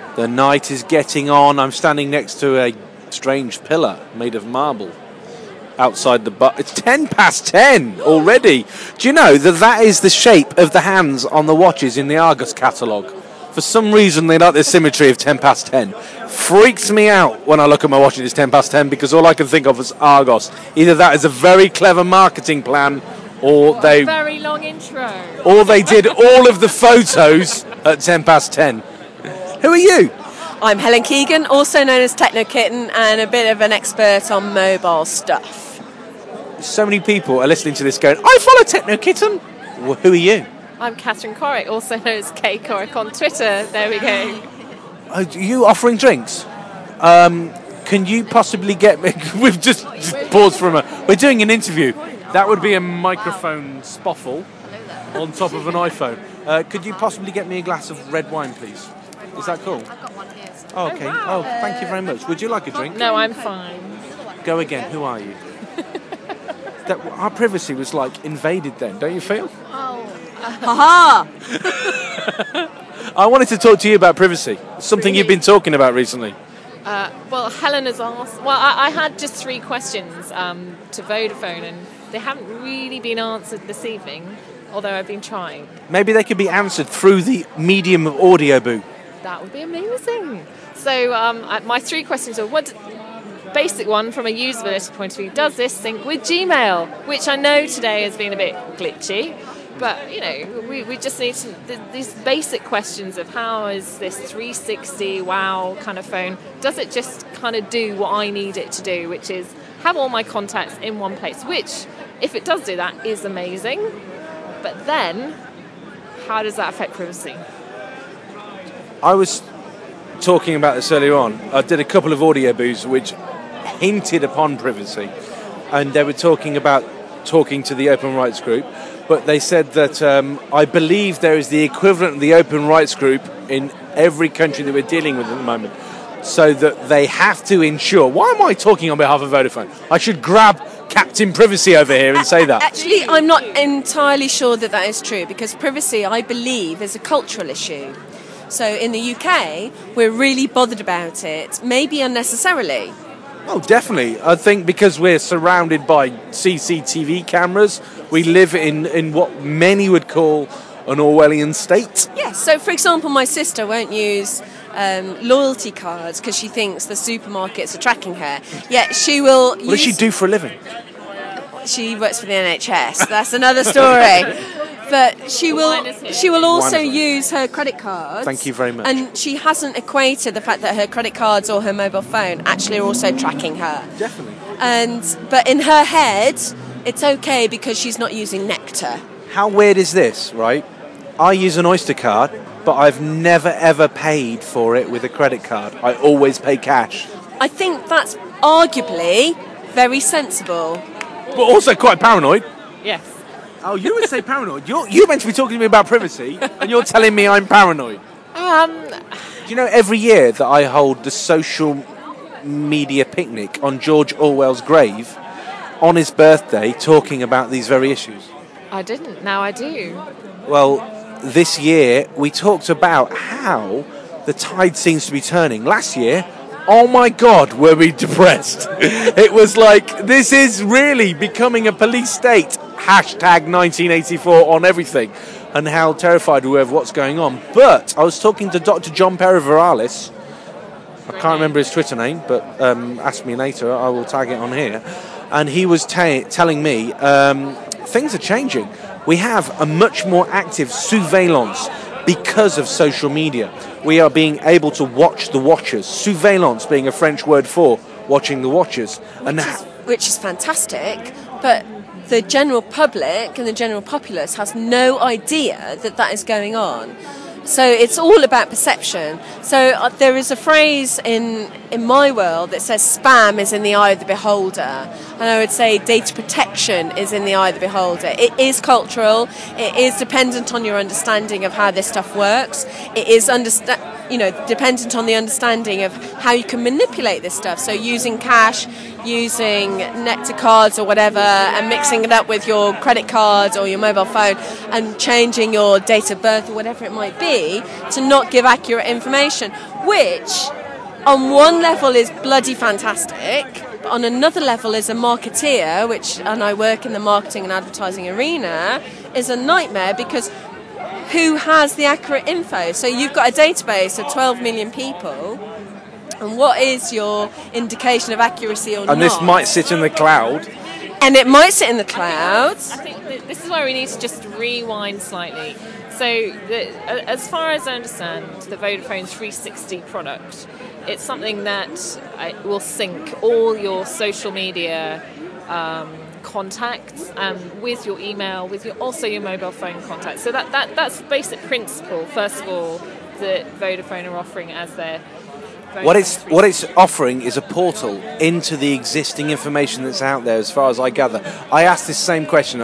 The night is getting on. I'm standing next to a strange pillar made of marble outside the bar. It's 10:10 already. Do you know that is the shape of the hands on the watches in the Argos catalogue? For some reason, they like the symmetry of 10:10. Freaks me out when I look at my watch and it's 10:10 because all I can think of is Argos. Either that is a very clever marketing plan, or a very long intro. Or they did all of the photos at 10:10. Who are you? I'm Helen Keegan, also known as Techno Kitten, and a bit of an expert on mobile stuff. So many people are listening to this going, I follow Techno Kitten. Well, who are you? I'm Catherine Corrick, also known as K Corrick on Twitter. There we go. Are you offering drinks? Can you possibly get me... We've just paused for a moment. We're doing an interview. That would be a microphone spoffle on top of an iPhone. Could you possibly get me a glass of red wine, please? Is that cool? I've got one here. So. Oh, okay. Oh, thank you very much. Would you like a drink? No, I'm fine. Go again. Who are you? Our privacy was like invaded then, don't you feel? Oh. Haha! I wanted to talk to you about privacy. Something you've been talking about recently. Well, Helen has asked... Well, I had just 3 questions to Vodafone, and they haven't really been answered this evening, although I've been trying. Maybe they could be answered through the medium of audio, Boo. That would be amazing. So my 3 questions are, basic one from a usability point of view, does this sync with Gmail? Which I know today has been a bit glitchy, but, you know, we just need these basic questions of how is this 360 wow kind of phone, does it just kind of do what I need it to do, which is have all my contacts in one place, which, if it does do that, is amazing. But then, how does that affect privacy? I was talking about this earlier on. I did a couple of audio boos which hinted upon privacy, and they were talking to the Open Rights Group, but they said that I believe there is the equivalent of the Open Rights Group in every country that we're dealing with at the moment, so that they have to ensure... Why am I talking on behalf of Vodafone? I should grab Captain Privacy over here and say that. Actually, I'm not entirely sure that is true, because privacy, I believe, is a cultural issue. So in the UK, we're really bothered about it, maybe unnecessarily. Oh, definitely. I think because we're surrounded by CCTV cameras, we live in what many would call an Orwellian state. Yes, so for example, my sister won't use loyalty cards because she thinks the supermarkets are tracking her. Yet she will What does she do for a living? She works for the NHS. That's another story. But she will also use her credit cards. Thank you very much. And she hasn't equated the fact that her credit cards or her mobile phone actually are also tracking her. Definitely. But in her head, it's okay because she's not using Nectar. How weird is this, right? I use an Oyster card, but I've never ever paid for it with a credit card. I always pay cash. I think that's arguably very sensible. But also quite paranoid. Yes. Oh, you would say paranoid. You're meant to be talking to me about privacy, and you're telling me I'm paranoid. Do you know every year that I hold the social media picnic on George Orwell's grave, on his birthday, talking about these very issues? I didn't. Now I do. Well, this year we talked about how the tide seems to be turning. Last year, oh my God, were we depressed. It was like, this is really becoming a police state. Hashtag 1984 on everything. And how terrified we were of what's going on. But I was talking to Dr. John Periveralis. I can't remember his Twitter name, but ask me later. I will tag it on here. And he was telling me things are changing. We have a much more active surveillance because of social media. We are being able to watch the watchers. Surveillance being a French word for watching the watchers. Which is fantastic, but the general public and the general populace has no idea that is going on. So it's all about perception. So there is a phrase in my world that says spam is in the eye of the beholder. And I would say data protection is in the eye of the beholder. It is cultural. It is dependent on your understanding of how this stuff works. It is dependent on the understanding of how you can manipulate this stuff. So using cash, using Nectar cards or whatever, and mixing it up with your credit cards or your mobile phone, and changing your date of birth or whatever it might be to not give accurate information, which on one level is bloody fantastic. But on another level, as a marketeer, and I work in the marketing and advertising arena, is a nightmare, because who has the accurate info? So you've got a database of 12 million people, and what is your indication of accuracy or not? And this might sit in the cloud. And it might sit in the cloud. I think this is where we need to just rewind slightly. So as far as I understand, the Vodafone 360 product, it's something that will sync all your social media contacts with your email, with also your mobile phone contacts. So that's the basic principle, first of all, that Vodafone are offering as their What it's offering is a portal into the existing information that's out there, as far as I gather. I asked this same question.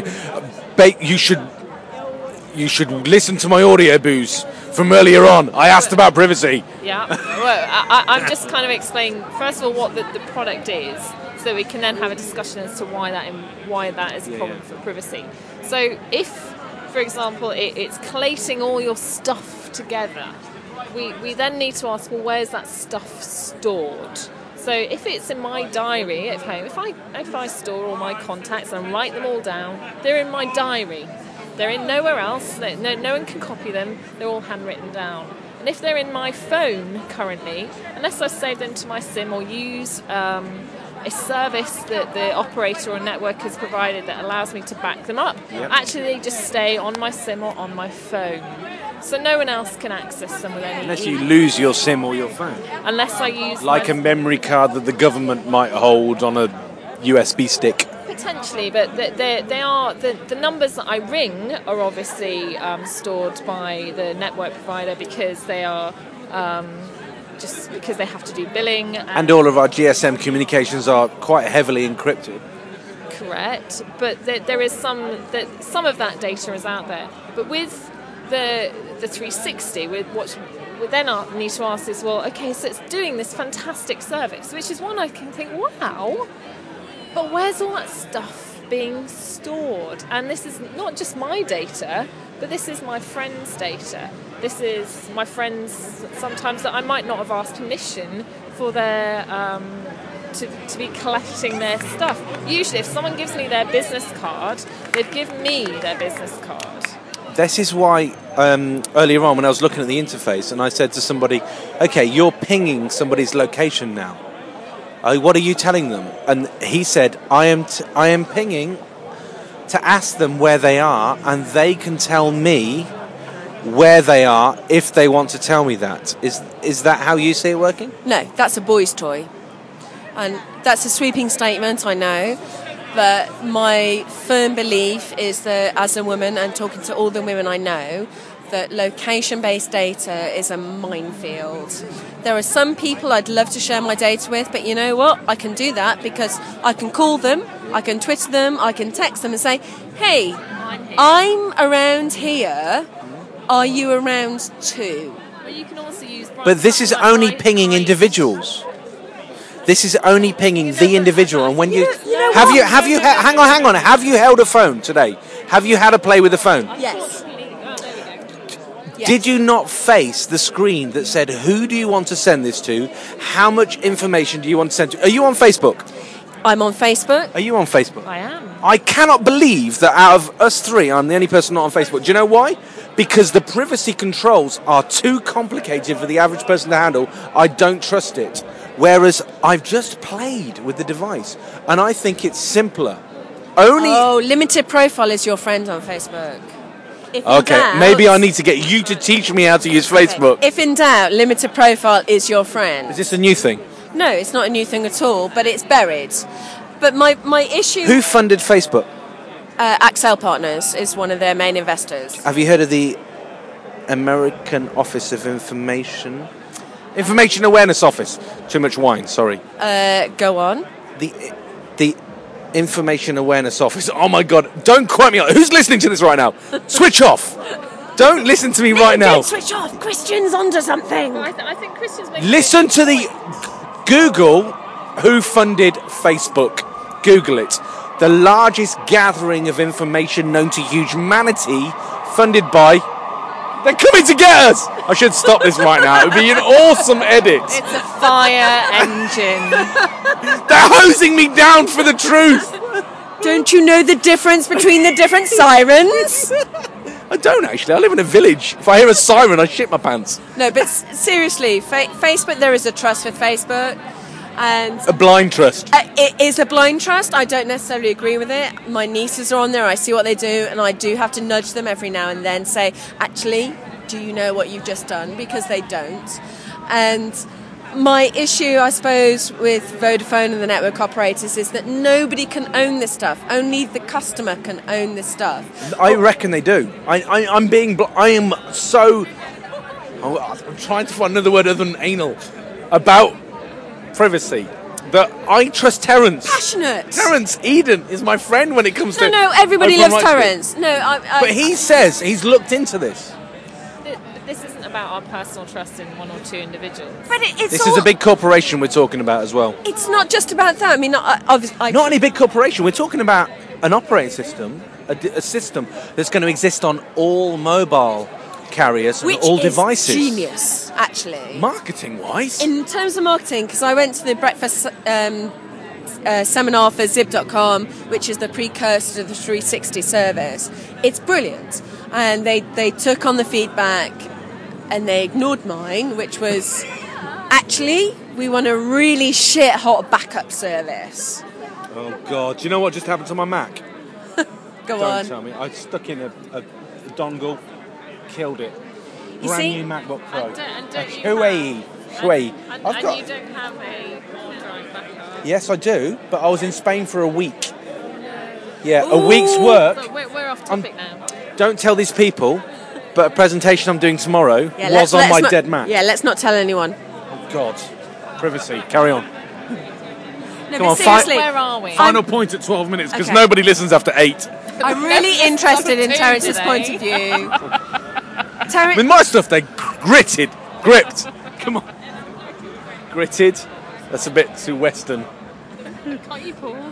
You should listen to my audio booze from earlier on. I asked about privacy. Yeah. Well, I'm just kind of explaining, first of all, what the product is, so we can then have a discussion as to why that is a problem for privacy. So if, for example, it's collating all your stuff together, we then need to ask, well, where's that stuff stored? So if it's in my diary at home, if I store all my contacts and write them all down, they're in my diary. They're in nowhere else. No one can copy them. They're all handwritten down. And if they're in my phone currently, unless I've saved them to my SIM or use a service that the operator or network has provided that allows me to back them up, actually they just stay on my SIM or on my phone. So no one else can access them with any... Unless you lose your SIM or your phone. Unless I use... Like a memory card that the government might hold on a USB stick. Potentially, but they are the numbers that I ring are obviously stored by the network provider, because they are just because they have to do billing. And all of our GSM communications are quite heavily encrypted. Correct, but there is some of that data is out there. But with the 360, with what we then need to ask is, well, okay, so it's doing this fantastic service, which is one I can think, wow. But where's all that stuff being stored? And this is not just my data, but this is my friends' data. This is my friends sometimes that I might not have asked permission for their to be collecting their stuff. Usually if someone gives me their business card, they've given me their business card. This is why earlier on when I was looking at the interface and I said to somebody, okay, you're pinging somebody's location now. What are you telling them? And he said, I am pinging to ask them where they are, and they can tell me where they are if they want to tell me that. Is that how you see it working? No, that's a boy's toy. And that's a sweeping statement, I know. But my firm belief is that as a woman, and talking to all the women I know, that location-based data is a minefield. There are some people I'd love to share my data with, but you know what? I can do that because I can call them, I can Twitter them, I can text them and say, hey, I'm around here. Are you around too? But you can also use... But this is only pinging individuals. This is only pinging the individual. And when you hang on. Have you held a phone today? Have you had a play with a phone? Yes. Yes. Did you not face the screen that said, who do you want to send this to? How much information do you want to send to? Are you on Facebook? I'm on Facebook. Are you on Facebook? I am. I cannot believe that out of us three, I'm the only person not on Facebook. Do you know why? Because the privacy controls are too complicated for the average person to handle. I don't trust it. Whereas I've just played with the device, and I think it's simpler. Limited profile is your friend on Facebook. Okay, maybe I need to get you to teach me how to use Facebook. If in doubt, limited profile is your friend. Is this a new thing? No, it's not a new thing at all, but it's buried. But my issue... Who funded Facebook? Accel Partners is one of their main investors. Have you heard of the American Office of Information Awareness Office? Too much wine, sorry. Go on. The Information Awareness Office. Oh my God! Don't quote me. Who's listening to this right now? Switch off. Don't listen to me right now. Don't switch off. Christian's onto something. Well, I think Christian's making Listen to the Google who funded Facebook. Google it. The largest gathering of information known to humanity, funded by. They're coming to get us! I should stop this right now. It would be an awesome edit. It's a fire engine. They're hosing me down for the truth. Don't you know the difference between the different sirens? I don't actually. I live in a village. If I hear a siren, I shit my pants. No, but seriously, Facebook, there is a trust with Facebook. And A blind trust. it is a blind trust. I don't necessarily agree with it. My nieces are on there. I see what they do, and I do have to nudge them every now and then. Say, actually, do you know what you've just done? Because they don't. And my issue, I suppose, with Vodafone and the network operators is that nobody can own this stuff. Only the customer can own this stuff. I reckon they do. I'm being. I am so. I'm trying to find another word other than anal about privacy. That I trust Terence. Passionate. Terence Eden is my friend when it comes to. No, everybody open loves rights. Terence. No, But he says he's looked into this. This isn't about our personal trust in one or two individuals. But it's This is a big corporation we're talking about as well. It's not just about that. I mean, obviously, Not any big corporation. We're talking about an operating system, a system that's going to exist on all mobile carriers and which all is devices. genius, actually. Marketing-wise, In terms of marketing, because I went to the breakfast seminar for Zip.com, which is the precursor to the 360 service. It's brilliant. And they took on the feedback and they ignored mine, which was, actually, we want a really shit-hot backup service. oh god! Do you know what just happened to my Mac? Go Don't on. tell me. I stuck in a dongle, killed it. You Brand see- new MacBook Pro. And don't you Huawei. And I've got. you don't have a hard drive backup. Yes, I do. But I was in Spain for a week. Yeah, a week's work. So we're off topic now. Don't tell these people. But a presentation I'm doing tomorrow Yeah, was on my not, dead Mac. Yeah, let's not tell anyone. Oh God, privacy. Carry on. No, Come but on, seriously, Where are we? Final point at 12 minutes because Okay. nobody listens after 8. I'm really interested in Two Terence's today. point of view. With my stuff, they gripped. Come on. Gritted. That's a bit too Western. Can't you pause?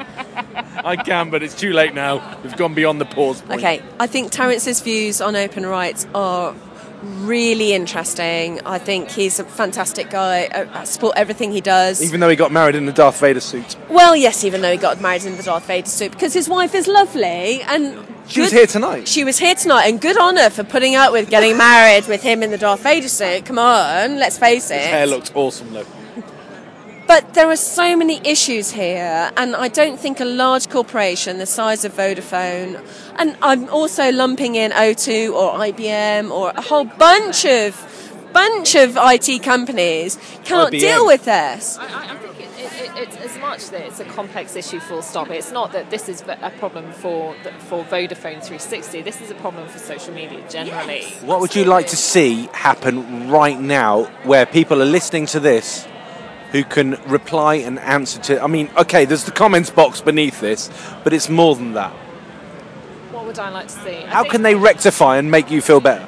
I can, but it's too late now. We've gone beyond the pause point. Okay, I think Terence's views on open rights are really interesting. I think he's a fantastic guy. I support everything he does. Even though he got married in a Darth Vader suit. Well, yes, even though he got married in the Darth Vader suit, because his wife is lovely and She was here tonight. She was here tonight, and good on her for putting up with getting married with him in the Darth Vader suit. Come on, let's face it. His hair looked awesome, though. But there are so many issues here, and I don't think a large corporation the size of Vodafone, and I'm also lumping in O2 or IBM or a whole bunch of IT companies cannot IBM. deal with this. I think it's as much that it's a complex issue, full stop. It's not that this is a problem for Vodafone 360. This is a problem for social media generally. Yes. What would you like to see happen right now where people are listening to this who can reply and answer to... I mean, okay, there's the comments box beneath this, but it's more than that. What would I like to see? How can they rectify and make you feel better?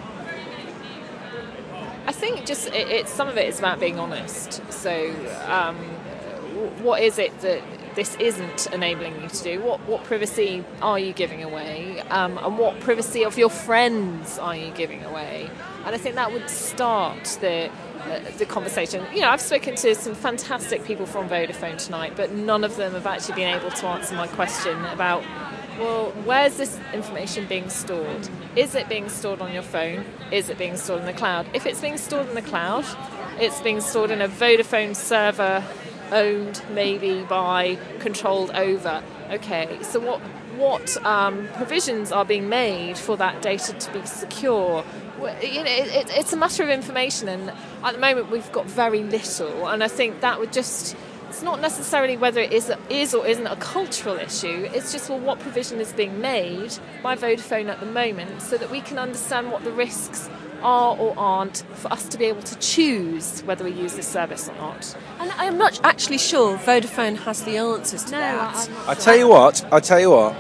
I think just it's some of it is about being honest. So, what is it that this isn't enabling you to do? What privacy are you giving away? And what privacy of your friends are you giving away? And I think that would start the conversation. You know, I've spoken to some fantastic people from Vodafone tonight, but none of them have actually been able to answer my question about, well, where's this information being stored? Is it being stored on your phone? Is it being stored in the cloud? If it's being stored in the cloud, it's being stored in a Vodafone server owned maybe by, controlled over. Okay, so what provisions are being made for that data to be secure? You know, it's a matter of information, and at the moment we've got very little, and I think that would just... It's not necessarily whether it is or isn't a cultural issue. It's just, well, what provision is being made by Vodafone at the moment so that we can understand what the risks are or aren't for us to be able to choose whether we use this service or not. And I'm not actually sure Vodafone has the answers to that. I'm not I tell you what.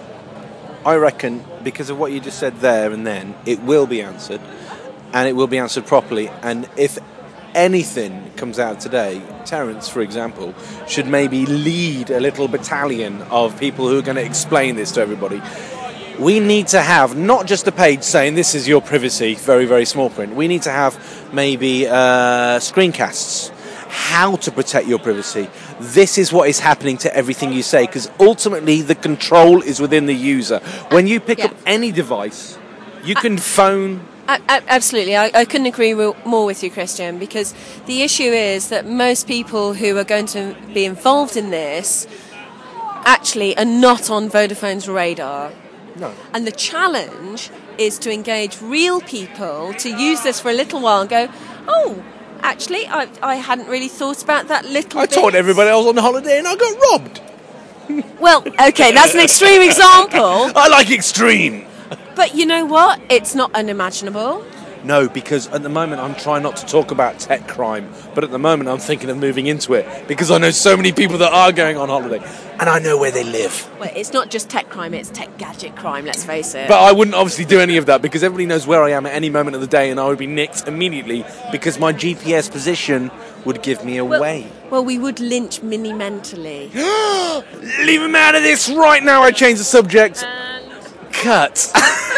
I reckon because of what you just said there and then, it will be answered, and it will be answered properly. And if anything comes out today, Terence, for example, should maybe lead a little battalion of people who are going to explain this to everybody. We need to have not just a page saying this is your privacy, very, very small print. We need to have maybe screencasts, how to protect your privacy. This is what is happening to everything you say, because ultimately the control is within the user. When you pick up any device, you can phone... Absolutely, I couldn't agree more with you, Christian, because the issue is that most people who are going to be involved in this actually are not on Vodafone's radar. No. And the challenge is to engage real people to use this for a little while and go, oh, actually, I hadn't really thought about that little bit. I told everybody I was on holiday and I got robbed. Well, okay, that's an extreme example. I like extreme. But you know what? It's not unimaginable. No, because at the moment I'm trying not to talk about tech crime, but at the moment I'm thinking of moving into it because I know so many people that are going on holiday and I know where they live. Well, it's not just tech crime, it's tech gadget crime, let's face it. But I wouldn't obviously do any of that because everybody knows where I am at any moment of the day and I would be nicked immediately because my GPS position would give me away. Well, we would lynch Minnie mentally. Leave him out of this right now. I change the subject. Cut.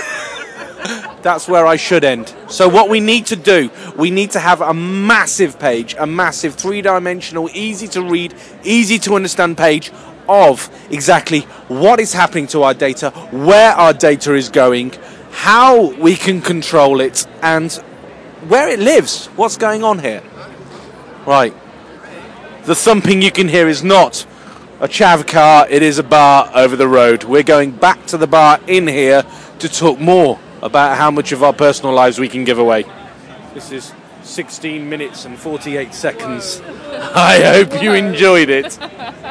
That's where I should end. So what we need to do, we need to have a massive page, a massive three-dimensional, easy to read, easy to understand page of exactly what is happening to our data, where our data is going, how we can control it, and where it lives. What's going on here? Right. The thumping you can hear is not a chav car, it is a bar over the road. We're going back to the bar in here to talk more about how much of our personal lives we can give away. This is 16 minutes and 48 seconds. I hope you enjoyed it.